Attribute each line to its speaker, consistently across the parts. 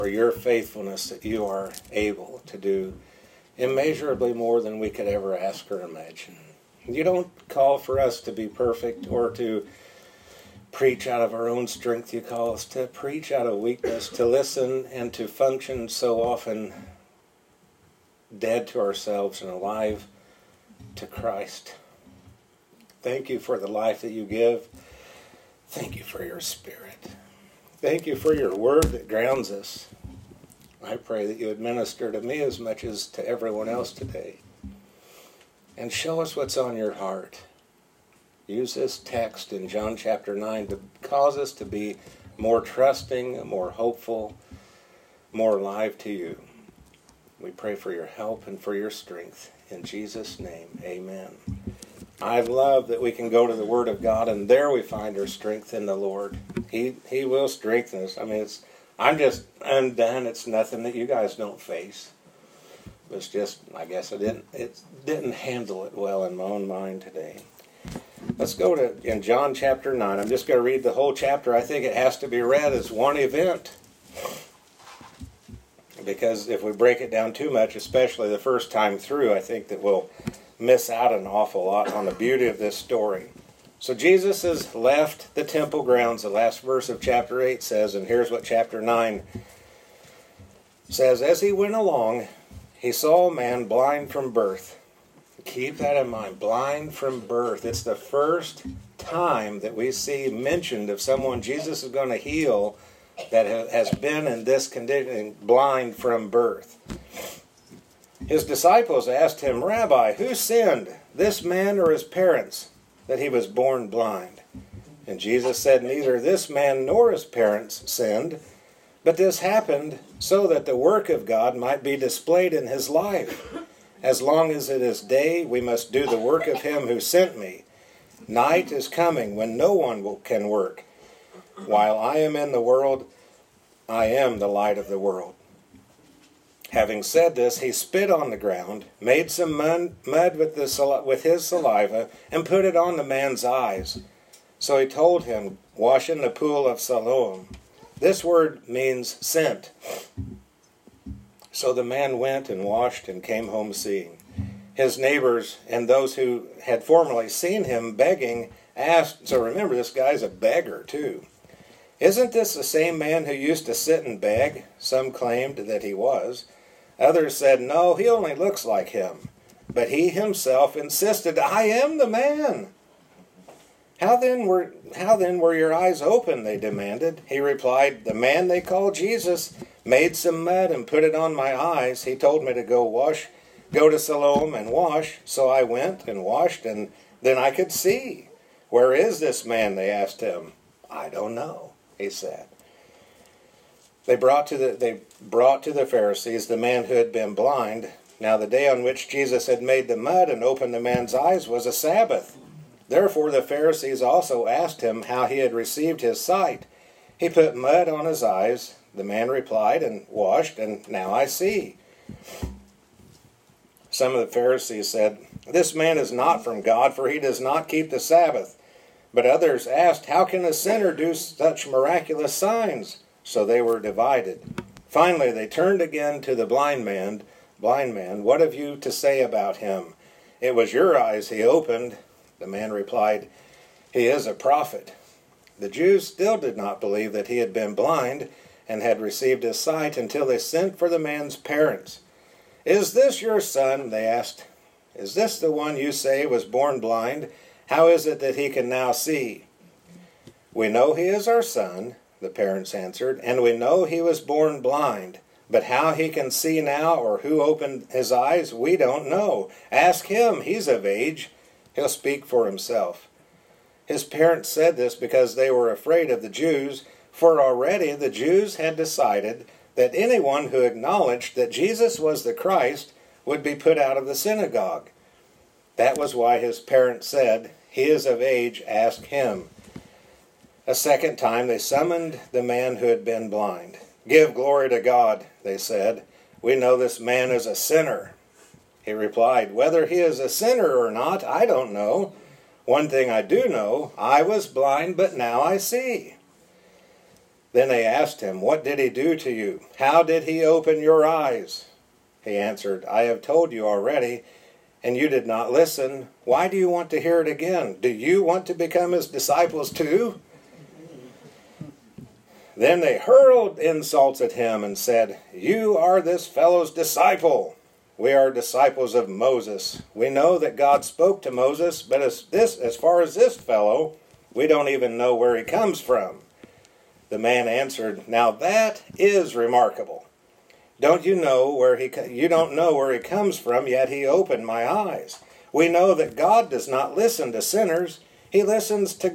Speaker 1: for your faithfulness that you are able to do immeasurably more than we could ever ask or imagine. You don't call for us to be perfect or to preach out of our own strength. You call us to preach out of weakness, to listen and to function so often dead to ourselves and alive to Christ. Thank you for the life that you give. Thank you for your Spirit. Thank you for your word that grounds us. I pray that you would minister to me as much as to everyone else today. And show us what's on your heart. Use this text in John chapter 9 to cause us to be more trusting, more hopeful, more alive to you. We pray for your help and for your strength. In Jesus' name, amen. I love that we can go to the Word of God and there we find our strength in the Lord. He will strengthen us. I mean, I'm just undone. It's nothing that you guys don't face. It's just, I guess it didn't handle it well in my own mind today. Let's go in John chapter 9. I'm just going to read the whole chapter. I think it has to be read as one event. Because if we break it down too much, especially the first time through, I think that we'll miss out an awful lot on the beauty of this story. So Jesus has left the temple grounds. The last verse of chapter 8 says, and here's what chapter 9 says, as he went along, he saw a man blind from birth. Keep that in mind, blind from birth. It's the first time that we see mentioned of someone Jesus is going to heal that has been in this condition, blind from birth. His disciples asked him, Rabbi, who sinned, this man or his parents, that he was born blind? And Jesus said, neither this man nor his parents sinned, but this happened so that the work of God might be displayed in his life. As long as it is day, we must do the work of him who sent me. Night is coming when no one can work. While I am in the world, I am the light of the world. Having said this, he spit on the ground, made some mud with his saliva, and put it on the man's eyes. So he told him, wash in the pool of Siloam. This word means sent. So the man went and washed and came home seeing. His neighbors and those who had formerly seen him begging asked, so remember, this guy's a beggar too. Isn't this the same man who used to sit and beg? Some claimed that he was. Others said, no, he only looks like him. But he himself insisted, I am the man. How then were your eyes open, they demanded. He replied, the man they call Jesus made some mud and put it on my eyes. He told me to go to Siloam and wash. So I went and washed, and then I could see. Where is this man? They asked him. I don't know, he said. They brought to the Pharisees the man who had been blind. Now the day on which Jesus had made the mud and opened the man's eyes was a Sabbath. Therefore the Pharisees also asked him how he had received his sight. He put mud on his eyes. The man replied and washed, and now I see. Some of the Pharisees said, this man is not from God, for he does not keep the Sabbath. But others asked, how can a sinner do such miraculous signs? So they were divided. Finally they turned again to the blind man, what have you to say about him? It was your eyes he opened. The man replied, he is a prophet. The Jews still did not believe that he had been blind and had received his sight until they sent for the man's parents. Is this your son? They asked. Is this the one you say was born blind? How is it that he can now see? We know he is our son, the parents answered, and we know he was born blind. But how he can see now or who opened his eyes, we don't know. Ask him, he's of age. He'll speak for himself. His parents said this because they were afraid of the Jews, for already the Jews had decided that anyone who acknowledged that Jesus was the Christ would be put out of the synagogue. That was why his parents said, he is of age, ask him. A second time they summoned the man who had been blind. Give glory to God, they said. We know this man is a sinner. He replied, whether he is a sinner or not, I don't know. One thing I do know, I was blind, but now I see. Then they asked him, "What did he do to you? How did he open your eyes?" He answered, "I have told you already, and you did not listen. Why do you want to hear it again? Do you want to become his disciples too?" Then they hurled insults at him and said, "You are this fellow's disciple. We are disciples of Moses. We know that God spoke to Moses, but as far as this fellow, we don't even know where he comes from." The man answered, "Now that is remarkable. Don't you know you don't know where he comes from, yet he opened my eyes. We know that God does not listen to sinners. He listens to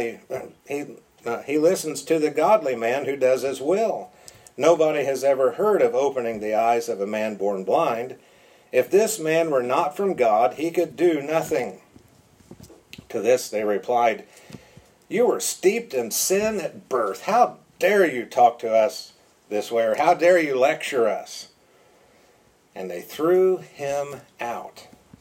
Speaker 1: He listens to the godly man who does his will. Nobody has ever heard of opening the eyes of a man born blind. If this man were not from God, he could do nothing." To this they replied, "You were steeped in sin at birth. How dare you talk to us this way, or how dare you lecture us?" And they threw him out.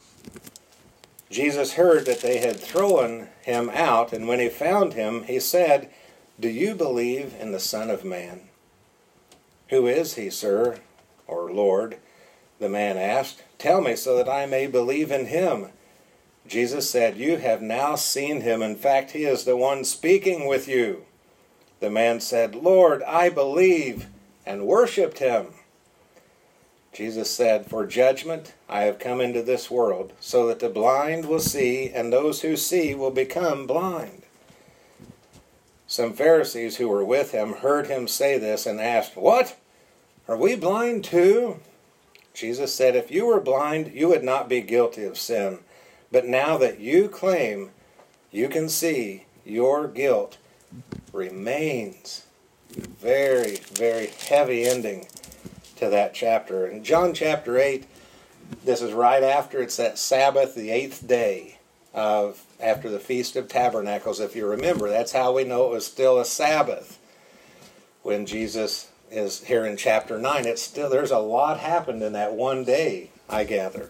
Speaker 1: Jesus heard that they had thrown him out, and when he found him, he said, "Do you believe in the Son of Man?" "Who is he, sir, or Lord?" the man asked. "Tell me so that I may believe in him." Jesus said, "You have now seen him. In fact, he is the one speaking with you." The man said, "Lord, I believe," and worshipped him. Jesus said, "For judgment I have come into this world, so that the blind will see, and those who see will become blind." Some Pharisees who were with him heard him say this and asked, "What? Are we blind too?" Jesus said, "If you were blind, you would not be guilty of sin. But now that you claim you can see, your guilt remains." Very, very heavy ending to that chapter. In John chapter 8, this is right after, it's that Sabbath, the 8th day after the Feast of Tabernacles. If you remember, that's how we know it was still a Sabbath. When Jesus is here in chapter 9, there's a lot happened in that one day, I gather.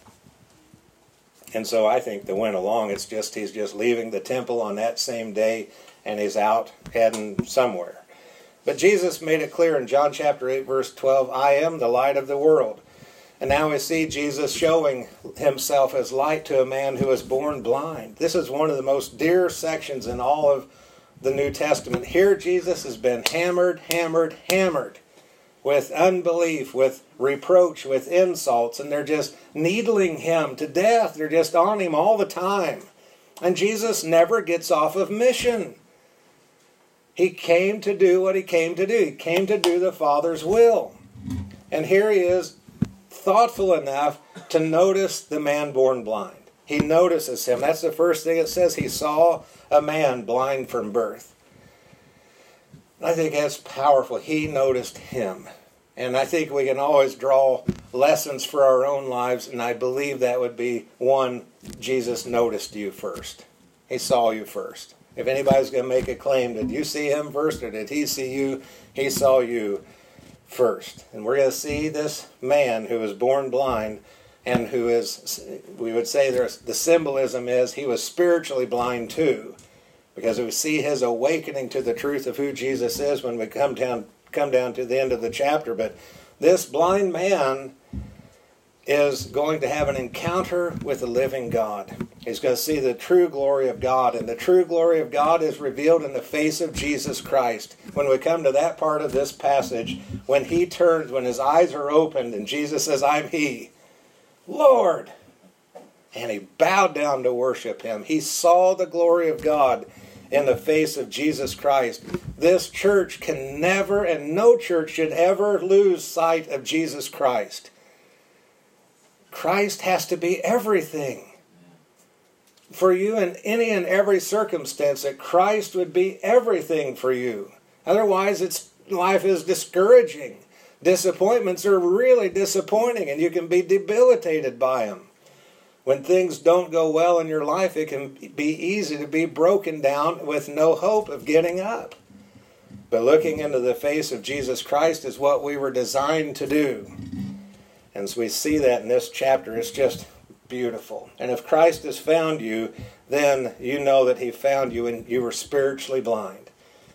Speaker 1: And so I think that went along, he's just leaving the temple on that same day, and he's out heading somewhere. But Jesus made it clear in John chapter 8, verse 12, "I am the light of the world." And now we see Jesus showing himself as light to a man who was born blind. This is one of the most dear sections in all of the New Testament. Here Jesus has been hammered with unbelief, with reproach, with insults, and they're just needling him to death. They're just on him all the time. And Jesus never gets off of mission. He came to do what he came to do. He came to do the Father's will. And here he is, thoughtful enough to notice the man born blind. He notices him. That's the first thing it says. He saw a man blind from birth. I think that's powerful. He noticed him. And I think we can always draw lessons for our own lives, and I believe that would be one, Jesus noticed you first. He saw you first. If anybody's going to make a claim, did you see him first or did he see you? He saw you first. And we're going to see this man who was born blind and who is, we would say the symbolism is he was spiritually blind too. Because we see his awakening to the truth of who Jesus is when we come down to the end of the chapter. But this blind man is going to have an encounter with the living God. He's going to see the true glory of God. And the true glory of God is revealed in the face of Jesus Christ. When we come to that part of this passage, when he turns, when his eyes are opened, and Jesus says, "I'm he, Lord." And he bowed down to worship him. He saw the glory of God in the face of Jesus Christ. This church can never, and no church should ever lose sight of Jesus Christ. Christ has to be everything. For you in any and every circumstance, that Christ would be everything for you. Otherwise, life is discouraging. Disappointments are really disappointing, and you can be debilitated by them. When things don't go well in your life, it can be easy to be broken down with no hope of getting up. But looking into the face of Jesus Christ is what we were designed to do. And as we see that in this chapter, it's just beautiful. And if Christ has found you, then you know that he found you and you were spiritually blind.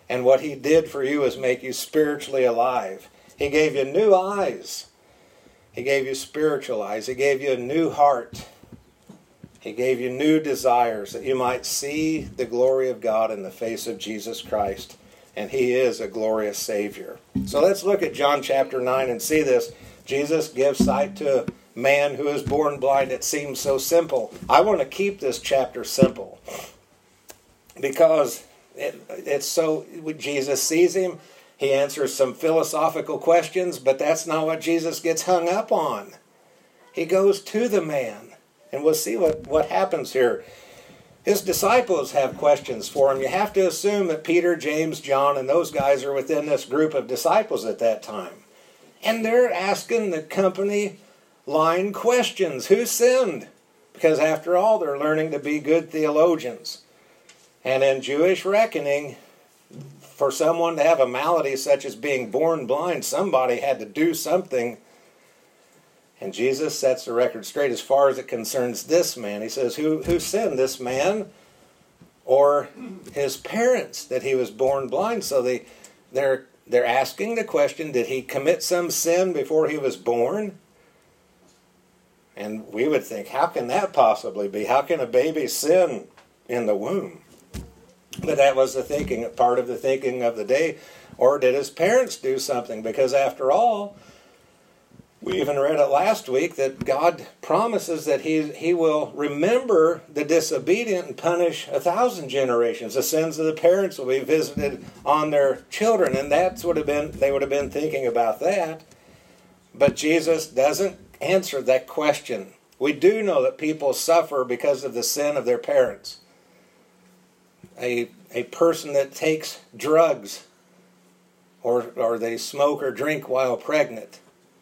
Speaker 1: And what he did for you is make you spiritually alive. He gave you new eyes. He gave you spiritual eyes. He gave you a new heart. He gave you new desires that you might see the glory of God in the face of Jesus Christ. And he is a glorious Savior. So let's look at John chapter 9 and see this. Jesus gives sight to a man who is born blind. It seems so simple. I want to keep this chapter simple because it's so, Jesus sees him. He answers some philosophical questions, but that's not what Jesus gets hung up on. He goes to the man, and we'll see what happens here. His disciples have questions for him. You have to assume that Peter, James, John, and those guys are within this group of disciples at that time. And they're asking the company line questions. Who sinned? Because after all, they're learning to be good theologians. And in Jewish reckoning, for someone to have a malady such as being born blind, somebody had to do something. And Jesus sets the record straight as far as it concerns this man. He says, who sinned, this man or his parents, that he was born blind? So they're asking the question, did he commit some sin before he was born? And we would think, how can that possibly be? How can a baby sin in the womb? But that was the thinking, part of the thinking of the day. Or did his parents do something? Because after all, we even read it last week that God promises that he will remember the disobedient and punish 1,000 generations. The sins of the parents will be visited on their children. And they would have been thinking about that. But Jesus doesn't answer that question. We do know that people suffer because of the sin of their parents. A person that takes drugs or they smoke or drink while pregnant,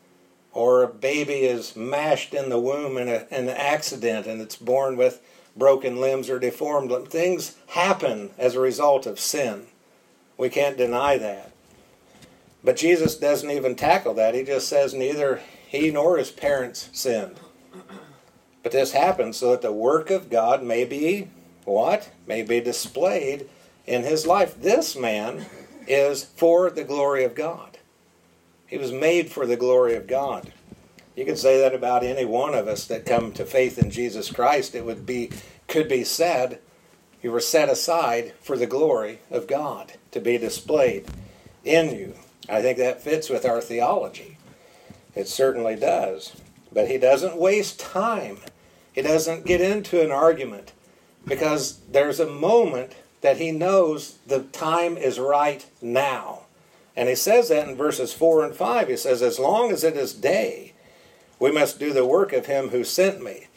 Speaker 1: or a baby is mashed in the womb in an accident and it's born with broken limbs or deformed limbs. Things happen as a result of sin. We can't deny that. But Jesus doesn't even tackle that. He just says neither he nor his parents sinned. But this happens so that the work of God may be what? May be displayed in his life. This man is for the glory of God. He was made for the glory of God. You could say that about any one of us that come to faith in Jesus Christ. It could be said, you were set aside for the glory of God to be displayed in you. I think that fits with our theology. It certainly does. But he doesn't waste time. He doesn't get into an argument, because there's a moment that he knows the time is right now. And he says that in verses 4 and 5. He says, as long as it is day, we must do the work of him who sent me.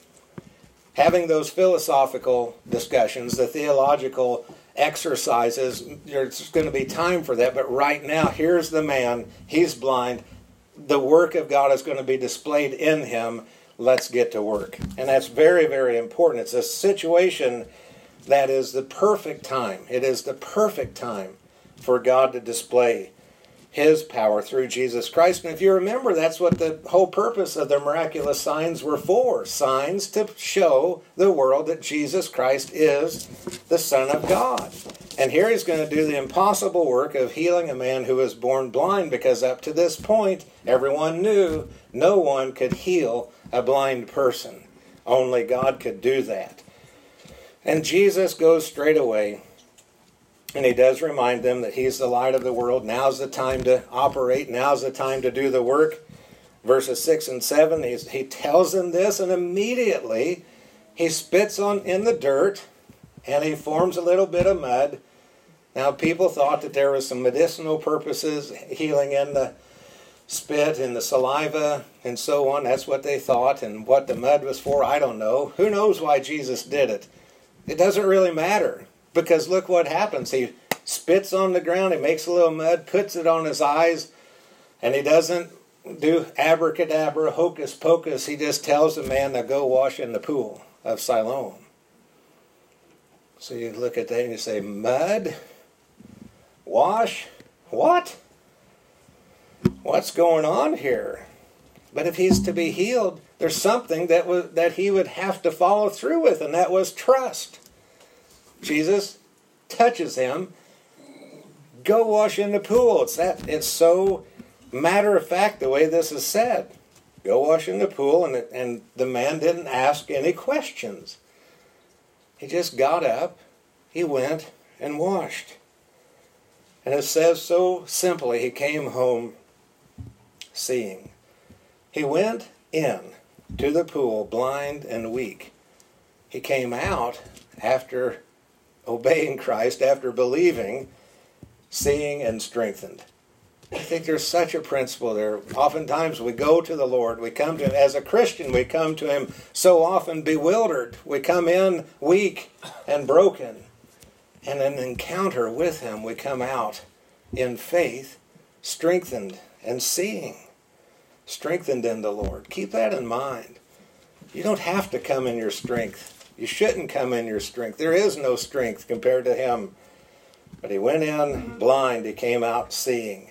Speaker 1: Having those philosophical discussions, the theological exercises, there's going to be time for that. But right now, here's the man. He's blind. The work of God is going to be displayed in him. Let's get to work. And that's very, very important. It's a situation that is the perfect time. It is the perfect time for God to display his power through Jesus Christ. And if you remember, that's what the whole purpose of the miraculous signs were for. Signs to show the world that Jesus Christ is the Son of God. And here he's going to do the impossible work of healing a man who was born blind, because up to this point, everyone knew no one could heal a blind person. Only God could do that. And Jesus goes straight away, and he does remind them that he's the light of the world. Now's the time to operate. Now's the time to do the work. Verses 6 and 7, he tells them this, and immediately he spits in the dirt, and he forms a little bit of mud. Now, people thought that there was some medicinal purposes, healing in the spit and the saliva and so on. That's what they thought, and what the mud was for, I don't know. Who knows why Jesus did it? It doesn't really matter, because look what happens. He spits on the ground, he makes a little mud, puts it on his eyes, and he doesn't do abracadabra, hocus pocus. He just tells the man to go wash in the pool of Siloam. So you look at that and you say, mud? Wash? What? What's going on here? But if he's to be healed, there's something that he would have to follow through with, and that was trust. Jesus touches him, Go wash in the pool. It's so matter of fact the way this is said. Go wash in the pool, and the man didn't ask any questions. He just got up, he went and washed. And it says so simply, he came home seeing. He went in to the pool blind and weak. He came out after obeying Christ, after believing, seeing and strengthened. I think there's such a principle there. Oftentimes we go to the Lord, we come to Him. As a Christian, we come to Him so often bewildered. We come in weak and broken. And in an encounter with Him, we come out in faith, strengthened and seeing. Strengthened in the Lord. Keep that in mind. You don't have to come in your strength. You shouldn't come in your strength. There is no strength compared to Him. But he went in blind, he came out seeing.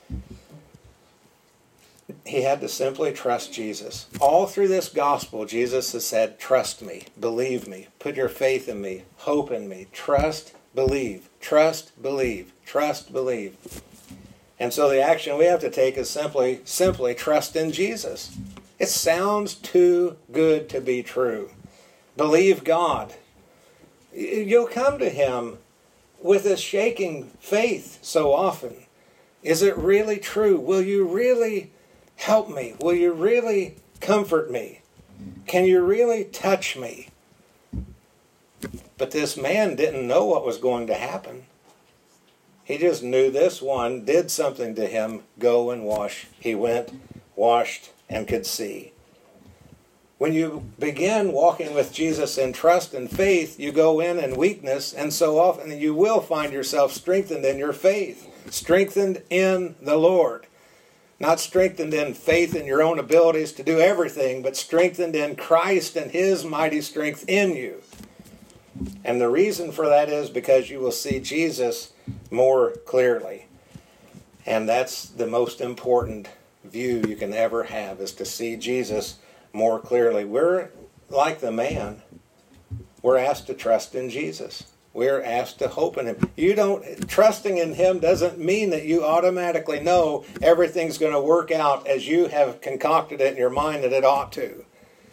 Speaker 1: He had to simply trust Jesus. All through this gospel, Jesus has said, trust me, believe me, put your faith in me, hope in me, trust, believe, trust, believe, trust, believe. And so the action we have to take is simply trust in Jesus. It sounds too good to be true. Believe God. You'll come to Him with a shaking faith so often. Is it really true? Will you really help me? Will you really comfort me? Can you really touch me? But this man didn't know what was going to happen. He just knew this one did something to him. Go and wash. He went, washed, and could see. When you begin walking with Jesus in trust and faith, you go in weakness, and so often you will find yourself strengthened in your faith. Strengthened in the Lord. Not strengthened in faith in your own abilities to do everything, but strengthened in Christ and His mighty strength in you. And the reason for that is because you will see Jesus more clearly. And that's the most important view you can ever have, is to see Jesus more clearly. We're like the man. We're asked to trust in Jesus. We're asked to hope in Him. Trusting in Him doesn't mean that you automatically know everything's going to work out as you have concocted it in your mind that it ought to.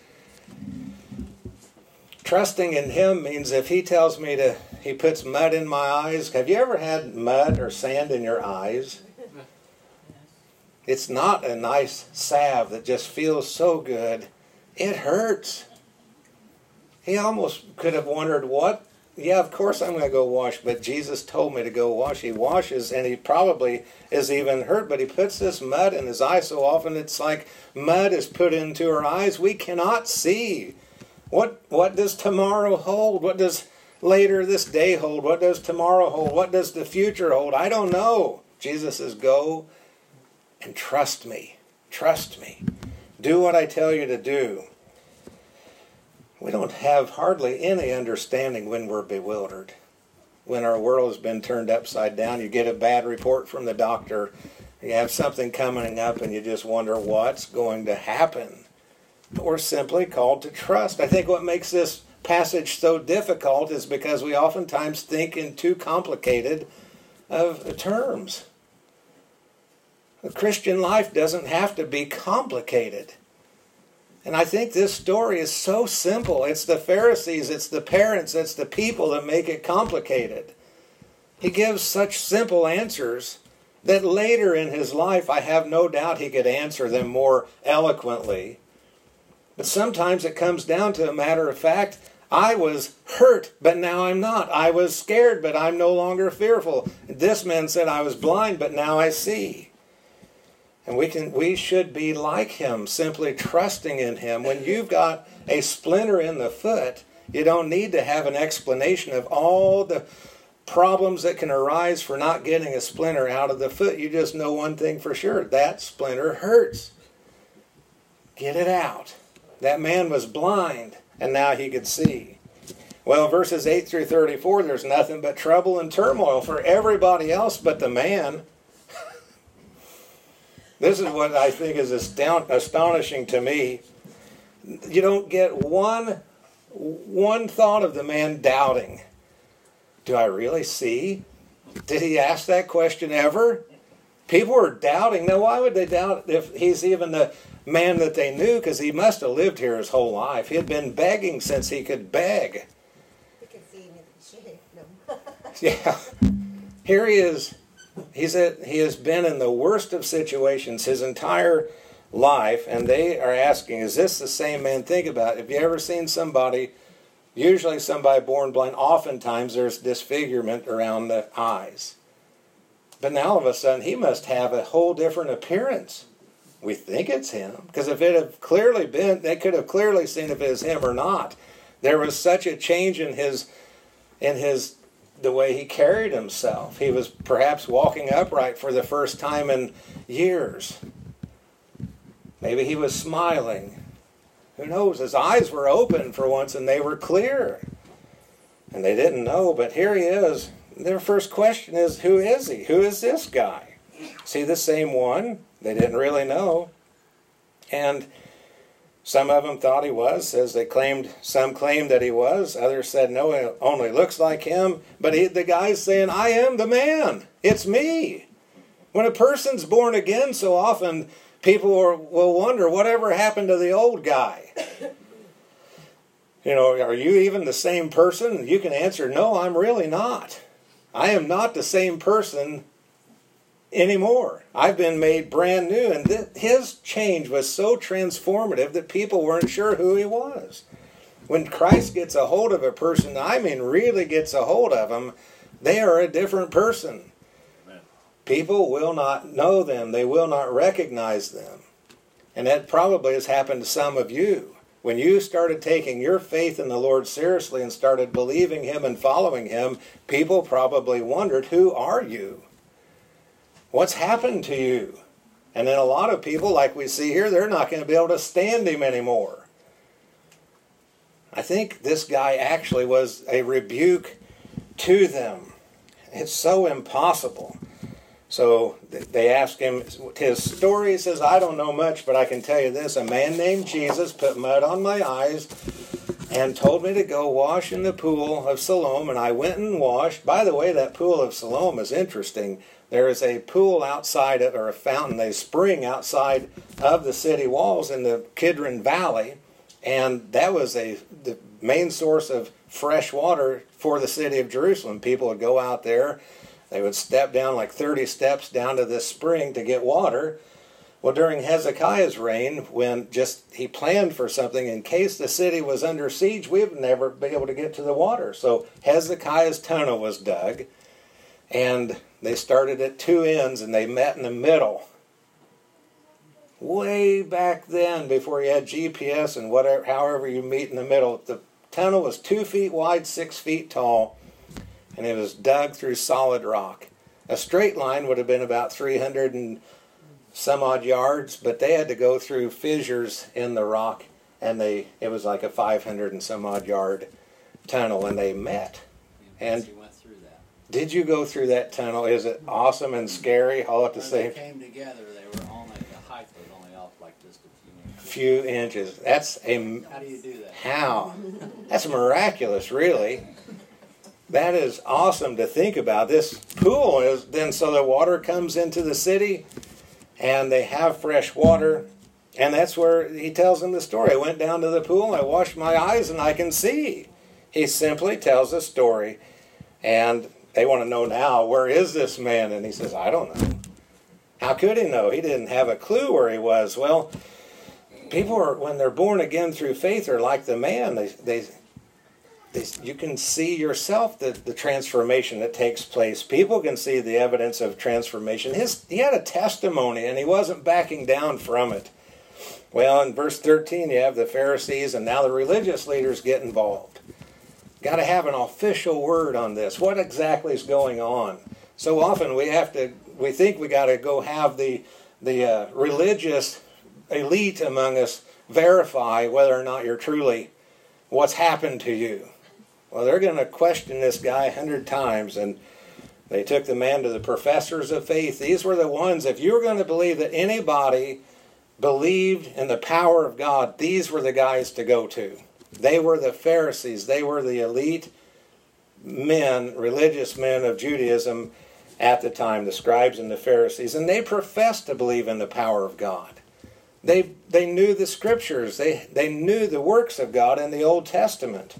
Speaker 1: Trusting in Him means if He tells me He puts mud in my eyes. Have you ever had mud or sand in your eyes? It's not a nice salve that just feels so good. It hurts. He almost could have wondered, what? Yeah, of course I'm going to go wash, but Jesus told me to go wash. He washes, and he probably is even hurt, but he puts this mud in his eye so often it's like mud is put into our eyes. We cannot see. What does tomorrow hold? What does later this day hold? What does tomorrow hold? What does the future hold? I don't know. Jesus says, go and trust me. Trust me. Do what I tell you to do. We don't have hardly any understanding when we're bewildered. When our world has been turned upside down, you get a bad report from the doctor, you have something coming up and you just wonder what's going to happen. But we're simply called to trust. I think what makes this passage so difficult is because we oftentimes think in too complicated of terms. The Christian life doesn't have to be complicated. And I think this story is so simple. It's the Pharisees, it's the parents, it's the people that make it complicated. He gives such simple answers that later in his life, I have no doubt he could answer them more eloquently. But sometimes it comes down to a matter of fact, I was hurt, but now I'm not. I was scared, but I'm no longer fearful. This man said I was blind, but now I see. And we should be like him, simply trusting in him. When you've got a splinter in the foot, you don't need to have an explanation of all the problems that can arise for not getting a splinter out of the foot. You just know one thing for sure. That splinter hurts. Get it out. That man was blind, and now he could see. Well, verses 8 through 34, there's nothing but trouble and turmoil for everybody else but the man. This is what I think is astonishing to me. You don't get one thought of the man doubting. Do I really see? Did he ask that question ever? People were doubting. Now, why would they doubt if he's even the man that they knew? Because he must have lived here his whole life. He had been begging since he could beg.
Speaker 2: You can see him in the shade.
Speaker 1: Yeah. Here he is. He has been in the worst of situations his entire life, and they are asking, is this the same man? Think about it. Have you ever seen somebody, usually somebody born blind, oftentimes there's disfigurement around the eyes. But now all of a sudden he must have a whole different appearance. We think it's him, because if it had clearly been, they could have clearly seen if it was him or not. There was such a change in the way he carried himself. He was perhaps walking upright for the first time in years. Maybe he was smiling. Who knows? His eyes were open for once and they were clear. And they didn't know, but here he is. Their first question is, who is he? Who is this guy? Is he the same one? They didn't really know. And some of them thought he was, as some claimed that he was. Others said, no, it only looks like him. But the guy's saying, I am the man. It's me. When a person's born again, so often people will wonder, whatever happened to the old guy? You know, are you even the same person? You can answer, no, I'm really not. I am not the same person anymore. I've been made brand new, and his change was so transformative that people weren't sure who he was. When Christ gets a hold of a person, I mean really gets a hold of them, they are a different person. Amen. People will not know them. They will not recognize them. And that probably has happened to some of you. When you started taking your faith in the Lord seriously and started believing Him and following Him, people probably wondered, who are you? What's happened to you? And then a lot of people, like we see here, they're not going to be able to stand Him anymore. I think this guy actually was a rebuke to them. It's so impossible. So they asked him, his story says, I don't know much, but I can tell you this. A man named Jesus put mud on my eyes and told me to go wash in the pool of Siloam, and I went and washed. By the way, that pool of Siloam is interesting. There is a pool outside of, or a fountain, a spring outside of the city walls in the Kidron Valley, and that was the main source of fresh water for the city of Jerusalem. People would go out there. They would step down like 30 steps down to this spring to get water. Well, during Hezekiah's reign, when he planned for something, in case the city was under siege, we would never be able to get to the water. So Hezekiah's tunnel was dug, and they started at two ends, and they met in the middle. Way back then, before you had GPS and whatever, however you meet in the middle, the tunnel was 2 feet wide, 6 feet tall, and it was dug through solid rock. A straight line would have been about 300 and some odd yards, but they had to go through fissures in the rock, and it was like a 500 and some odd yard tunnel, and they met. And
Speaker 3: you went through that.
Speaker 1: Did you go through that tunnel? Is it awesome and scary all at the same time?
Speaker 3: When they came together, they were only, the height was only off like just a
Speaker 1: few inches.
Speaker 3: How do you do that?
Speaker 1: How? That's miraculous, really. That is awesome to think about. This pool is then so the water comes into the city, and they have fresh water, and that's where he tells them the story. I went down to the pool, I washed my eyes, and I can see. He simply tells a story, and they want to know now, where is this man? And he says, I don't know. How could he know? He didn't have a clue where he was. Well, people are, when they're born again through faith, are like the man. You can see yourself the transformation that takes place. People can see the evidence of transformation. He had a testimony, and he wasn't backing down from it. Well, in verse 13, you have the Pharisees, and now the religious leaders get involved. Got to have an official word on this. What exactly is going on? So often we think we got to go have the religious elite among us verify whether or not you're truly what's happened to you. Well, they're going to question this guy 100 times, and they took the man to the professors of faith. These were the ones, if you were going to believe that anybody believed in the power of God, these were the guys to go to. They were the Pharisees. They were the elite men, religious men of Judaism at the time, the scribes and the Pharisees, and they professed to believe in the power of God. They knew the scriptures. They knew the works of God in the Old Testament.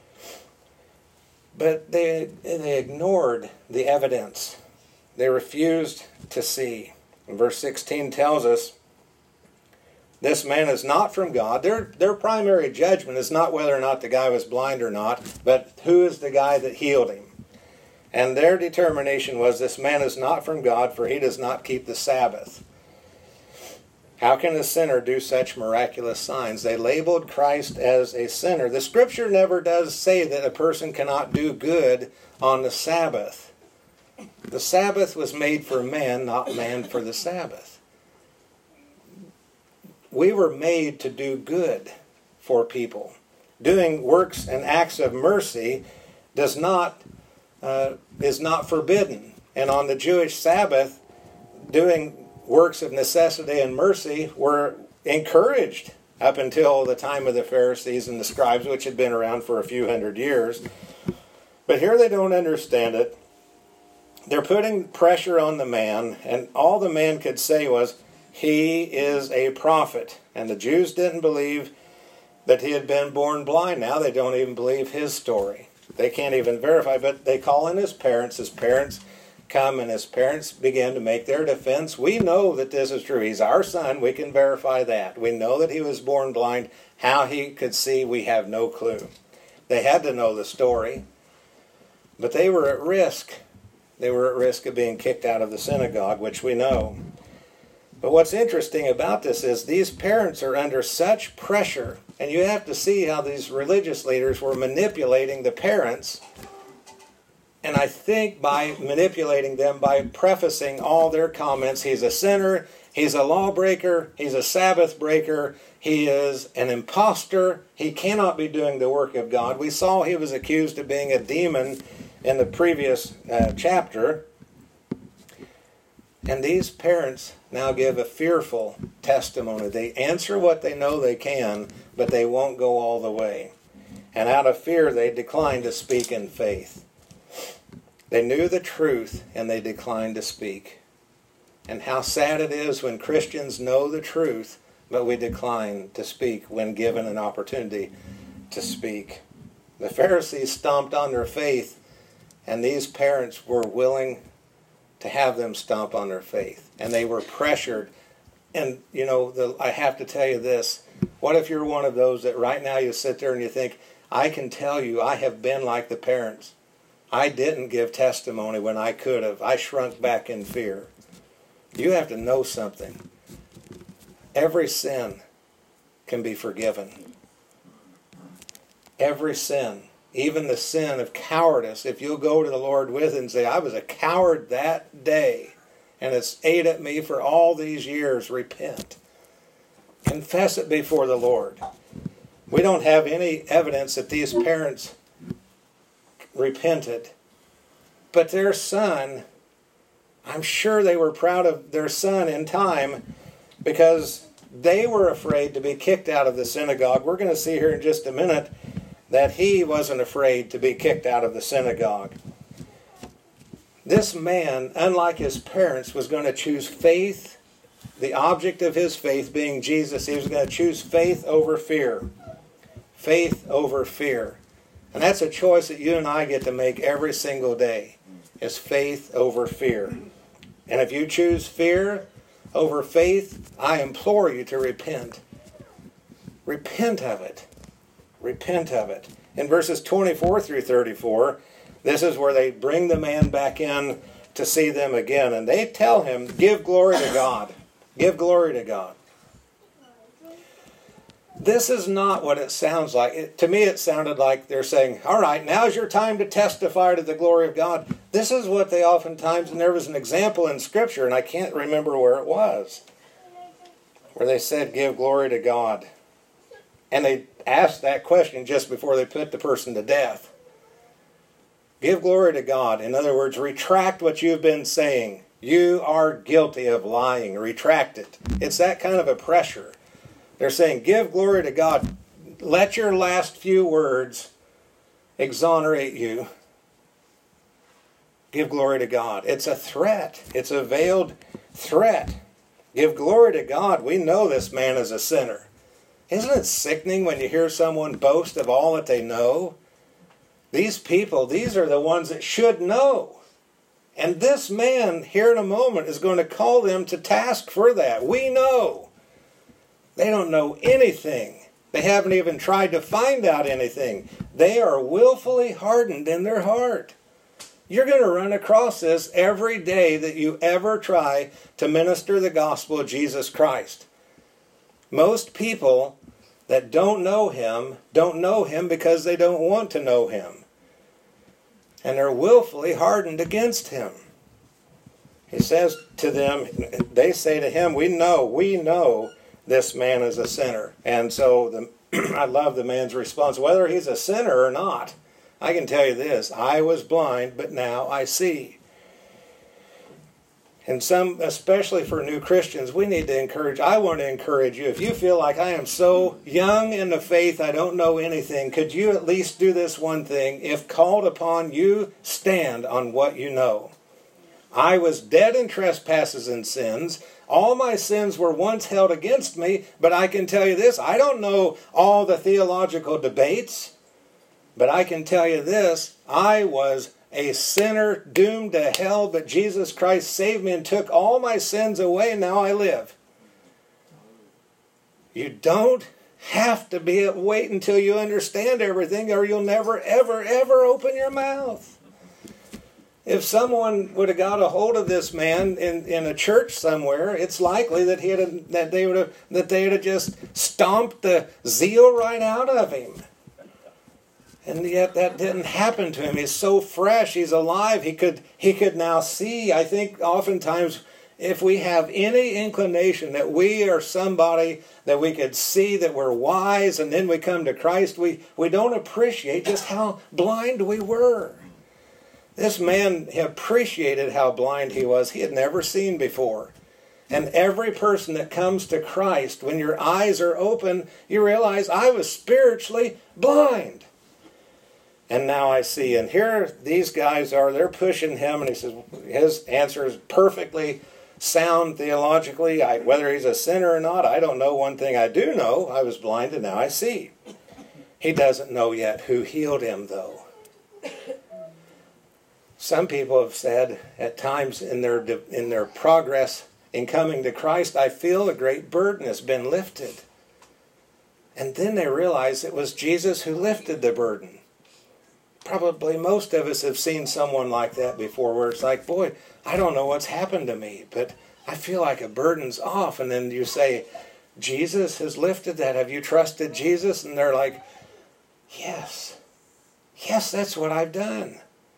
Speaker 1: But they ignored the evidence. They refused to see. And verse 16 tells us, this man is not from God. Their primary judgment is not whether or not the guy was blind or not, but who is the guy that healed him. And their determination was, this man is not from God, for he does not keep the Sabbath. How can a sinner do such miraculous signs? They labeled Christ as a sinner. The scripture never does say that a person cannot do good on the Sabbath. The Sabbath was made for man, not man for the Sabbath. We were made to do good for people. Doing works and acts of mercy is not forbidden. And on the Jewish Sabbath, doing works of necessity and mercy were encouraged up until the time of the Pharisees and the scribes, which had been around for a few hundred years. But here they don't understand it. They're putting pressure on the man, and all the man could say was, he is a prophet. And the Jews didn't believe that he had been born blind. Now they don't even believe his story. They can't even verify, but they call in his parents. His parents come, and his parents begin to make their defense. We know that this is true. He's our son. We can verify that. We know that he was born blind. How he could see, we have no clue. They had to know the story. But they were at risk. They were at risk of being kicked out of the synagogue, which we know. But what's interesting about this is these parents are under such pressure, and you have to see how these religious leaders were manipulating the parents. And I think by manipulating them, by prefacing all their comments, he's a sinner, he's a lawbreaker, he's a Sabbath breaker, he is an imposter, he cannot be doing the work of God. We saw he was accused of being a demon in the previous chapter. And these parents now give a fearful testimony. They answer what they know they can, but they won't go all the way. And out of fear, they decline to speak in faith. They knew the truth, and they declined to speak. And how sad it is when Christians know the truth, but we decline to speak when given an opportunity to speak. The Pharisees stomped on their faith, and these parents were willing to have them stomp on their faith. And they were pressured. And, you know, I have to tell you this. What if you're one of those that right now you sit there and you think, I can tell you I have been like the parents. I didn't give testimony when I could have. I shrunk back in fear. You have to know something. Every sin can be forgiven. Every sin. Even the sin of cowardice, if you'll go to the Lord with it and say, I was a coward that day, and it's ate at me for all these years, repent. Confess it before the Lord. We don't have any evidence that these parents repented. But their son, I'm sure they were proud of their son in time, because they were afraid to be kicked out of the synagogue. We're going to see here in just a minute that he wasn't afraid to be kicked out of the synagogue. This man, unlike his parents, was going to choose faith, the object of his faith being Jesus. He was going to choose faith over fear. Faith over fear. And that's a choice that you and I get to make every single day, is faith over fear. And if you choose fear over faith, I implore you to repent. Repent of it. Repent of it. In verses 24 through 34, this is where they bring the man back in to see them again. And they tell him, give glory to God. Give glory to God. This is not what it sounds like. To me, it sounded like they're saying, all right, now's your time to testify to the glory of God. This is what they oftentimes, and there was an example in Scripture, and I can't remember where it was, where they said, give glory to God. And they asked that question just before they put the person to death. Give glory to God. In other words, retract what you've been saying. You are guilty of lying. Retract it. It's that kind of a pressure. They're saying, give glory to God. Let your last few words exonerate you. Give glory to God. It's a threat. It's a veiled threat. Give glory to God. We know this man is a sinner. Isn't it sickening when you hear someone boast of all that they know? These people, these are the ones that should know. And this man here in a moment is going to call them to task for that. We know. They don't know anything. They haven't even tried to find out anything. They are willfully hardened in their heart. You're going to run across this every day that you ever try to minister the gospel of Jesus Christ. Most people that don't know him because they don't want to know him. And they're willfully hardened against him. He says to them, they say to him, we know this man is a sinner. And so I love the man's response. Whether he's a sinner or not, I can tell you this, I was blind, but now I see. And especially for new Christians, I want to encourage you, if you feel like I am so young in the faith, I don't know anything, could you at least do this one thing? If called upon, you stand on what you know. I was dead in trespasses and sins. All my sins were once held against me, but I can tell you this, I don't know all the theological debates, but I can tell you this, I was a sinner doomed to hell, but Jesus Christ saved me and took all my sins away, and now I live. You don't have to wait until you understand everything, or you'll never, ever, ever open your mouth. If someone would have got a hold of this man in a church somewhere, it's likely that they would have just stomped the zeal right out of him. And yet that didn't happen to him. He's so fresh. He's alive. He could now see. I think oftentimes if we have any inclination that we are somebody that we could see that we're wise, and then we come to Christ, we don't appreciate just how blind we were. This man appreciated how blind he was. He had never seen before. And every person that comes to Christ, when your eyes are open, you realize I was spiritually blind. And now I see. And here these guys are, they're pushing him, and he says, his answer is perfectly sound theologically. Whether he's a sinner or not, I don't know. One thing I do know, I was blind and now I see. He doesn't know yet who healed him, though. Some people have said at times in their progress in coming to Christ, I feel a great burden has been lifted. And then they realize it was Jesus who lifted the burden. Probably most of us have seen someone like that before, where it's like, boy, I don't know what's happened to me, but I feel like a burden's off. And then you say, Jesus has lifted that. Have you trusted Jesus? And they're like, yes, that's what I've done.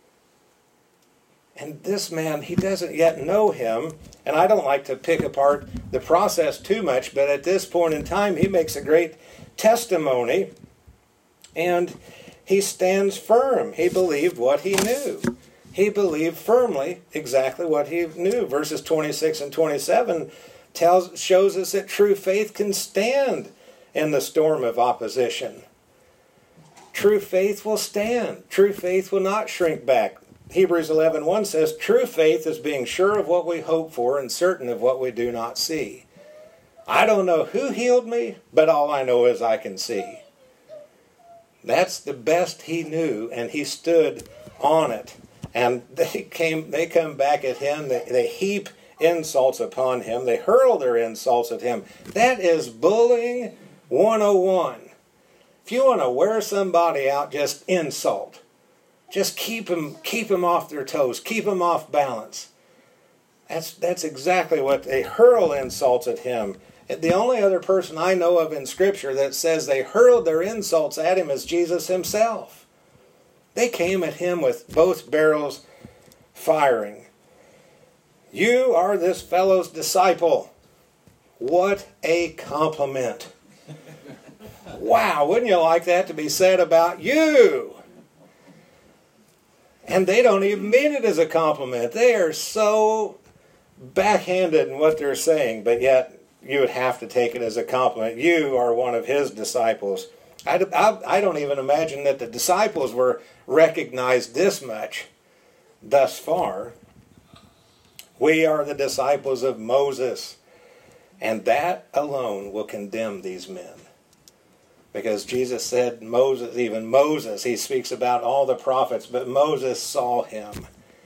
Speaker 1: And this man, he doesn't yet know him. And I don't like to pick apart the process too much, but at this point in time, he makes a great testimony. And he stands firm. He believed what he knew. He believed firmly exactly what he knew. Verses 26 and 27 shows us that true faith can stand in the storm of opposition. True faith will stand. True faith will not shrink back. Hebrews 11:1 says, true faith is being sure of what we hope for and certain of what we do not see. I don't know who healed me, but all I know is I can see. That's the best he knew, and he stood on it. And they come back at him. They heap insults upon him. They hurl their insults at him. That is bullying 101. If you want to wear somebody out, just insult. Just keep them off their toes. Keep them off balance. That's exactly what they hurl insults at him. The only other person I know of in Scripture that says they hurled their insults at him is Jesus himself. They came at him with both barrels firing. You are this fellow's disciple. What a compliment. Wow, wouldn't you like that to be said about you? And they don't even mean it as a compliment. They are so backhanded in what they're saying, but yet you would have to take it as a compliment. You are one of his disciples. I don't even imagine that the disciples were recognized this much. thus far, we are the disciples of Moses, and that alone will condemn these men. Because Jesus said, Moses, even Moses, he speaks about all the prophets, but Moses saw him.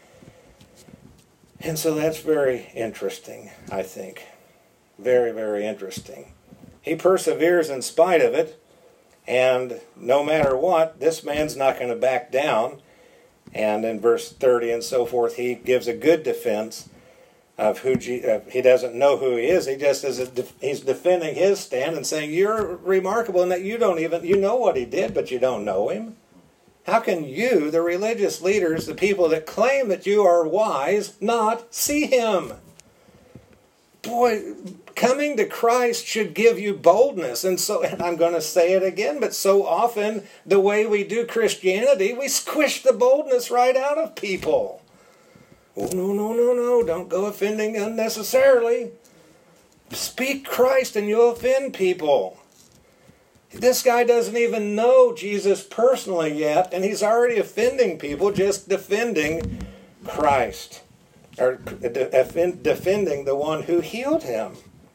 Speaker 1: And so that's very interesting, I think. Very, very interesting. He perseveres in spite of it, and no matter what, this man's not going to back down. And in verse 30 and so forth, he gives a good defense of who he doesn't know who he is. He just he's defending his stand and saying, you're remarkable in that you know what he did, but you don't know him. How can you, the religious leaders, the people that claim that you are wise, not see him? Boy, coming to Christ should give you boldness. And I'm going to say it again, but so often the way we do Christianity, we squish the boldness right out of people. Oh, no, don't go offending unnecessarily. Speak Christ and you'll offend people. This guy doesn't even know Jesus personally yet, and he's already offending people just defending Christ, or defending the one who healed him.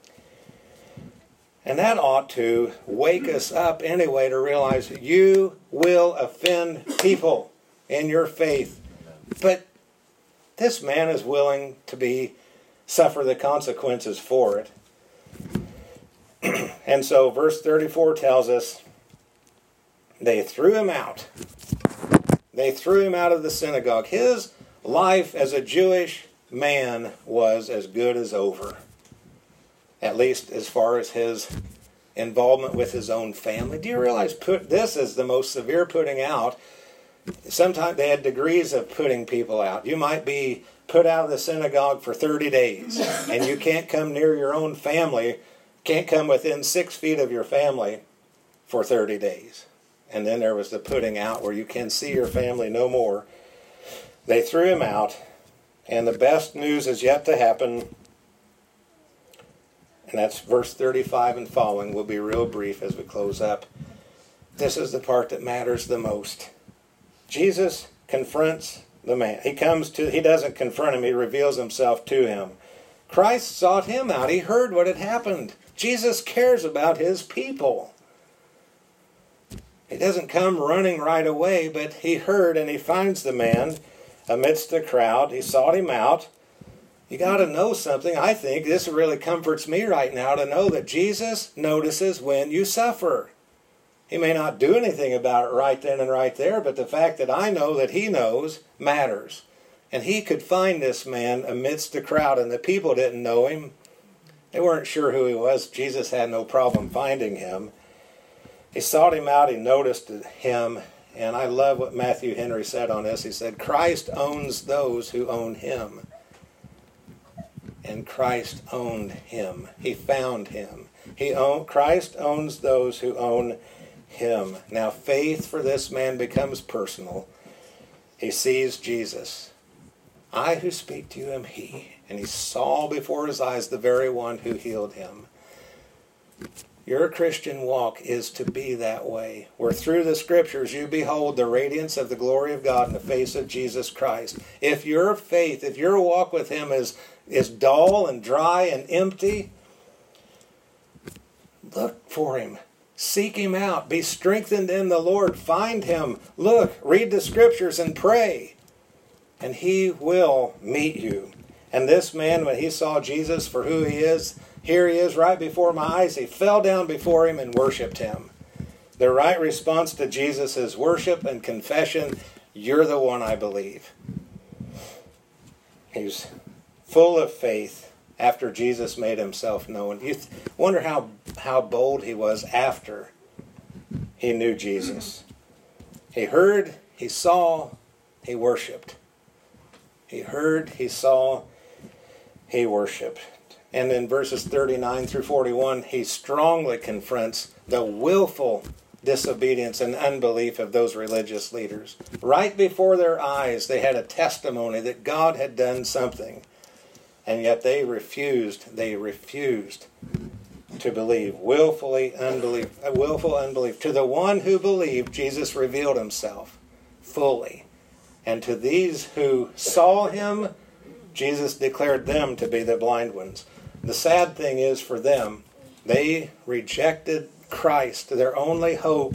Speaker 1: And that ought to wake us up anyway to realize you will offend people in your faith. But this man is willing to suffer the consequences for it. And so verse 34 tells us they threw him out. They threw him out of the synagogue. His life as a Jewish man was as good as over. At least as far as his involvement with his own family. Do you realize this is the most severe putting out? Sometimes they had degrees of putting people out. You might be put out of the synagogue for 30 days, and you can't come near your own family, can't come within 6 feet of your family for 30 days. And then there was the putting out where you can see your family no more. They threw him out, and the best news is yet to happen. And that's verse 35 and following. We'll be real brief as we close up. This is the part that matters the most. Jesus confronts the man. He doesn't confront him, he reveals himself to him. Christ sought him out. He heard what had happened. Jesus cares about his people. He doesn't come running right away, but he heard and he finds the man amidst the crowd. He sought him out. You got to know something. I think this really comforts me right now to know that Jesus notices when you suffer. He may not do anything about it right then and right there, but the fact that I know that he knows matters. And he could find this man amidst the crowd, and the people didn't know him. They weren't sure who he was. Jesus had no problem finding him. He sought him out. He noticed him. And I love what Matthew Henry said on this. He said, Christ owns those who own him. And Christ owned him. He found him. Christ owns those who own him. Now faith for this man becomes personal. He sees Jesus. I who speak to you am he. And he saw before his eyes the very one who healed him. Your Christian walk is to be that way, where through the Scriptures you behold the radiance of the glory of God in the face of Jesus Christ. If your faith, if your walk with him is dull and dry and empty, look for him. Seek him out. Be strengthened in the Lord. Find him. Look, read the Scriptures and pray. And he will meet you. And this man, when he saw Jesus for who he is, here he is right before my eyes. He fell down before him and worshiped him. The right response to Jesus is worship and confession. You're the one I believe. He's full of faith after Jesus made himself known. You wonder how bold he was after he knew Jesus. He heard, he saw, he worshiped. He heard, he saw, he worshiped. And in verses 39 through 41, he strongly confronts the willful disobedience and unbelief of those religious leaders. Right before their eyes, they had a testimony that God had done something. And yet they refused to believe. Willful unbelief. To the one who believed, Jesus revealed himself fully. And to these who saw him, Jesus declared them to be the blind ones. The sad thing is for them, they rejected Christ, their only hope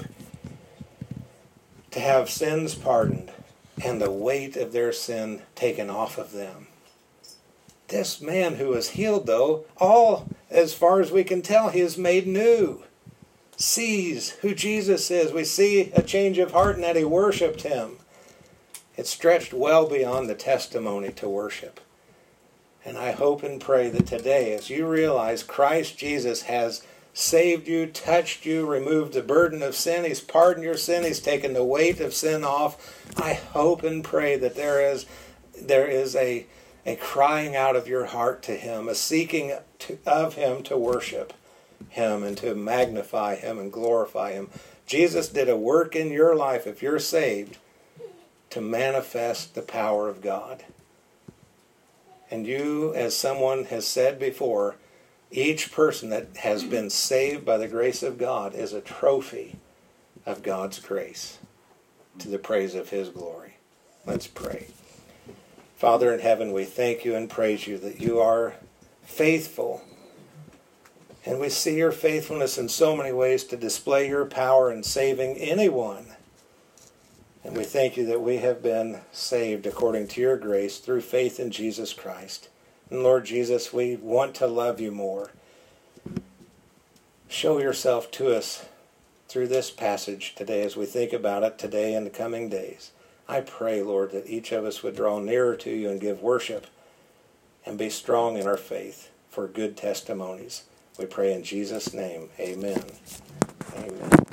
Speaker 1: to have sins pardoned and the weight of their sin taken off of them. This man who was healed, though, all as far as we can tell, he is made new. Sees who Jesus is. We see a change of heart in that he worshipped him. It stretched well beyond the testimony to worship. And I hope and pray that today, as you realize Christ Jesus has saved you, touched you, removed the burden of sin, he's pardoned your sin, he's taken the weight of sin off, I hope and pray that there is a crying out of your heart to him, a seeking of him to worship him and to magnify him and glorify him. Jesus did a work in your life, if you're saved, to manifest the power of God. And you, as someone has said before, each person that has been saved by the grace of God is a trophy of God's grace to the praise of his glory. Let's pray. Father in heaven, we thank you and praise you that you are faithful. And we see your faithfulness in so many ways to display your power in saving anyone. And we thank you that we have been saved according to your grace through faith in Jesus Christ. And Lord Jesus, we want to love you more. Show yourself to us through this passage today as we think about it today and the coming days. I pray, Lord, that each of us would draw nearer to you and give worship and be strong in our faith for good testimonies. We pray in Jesus' name. Amen. Amen.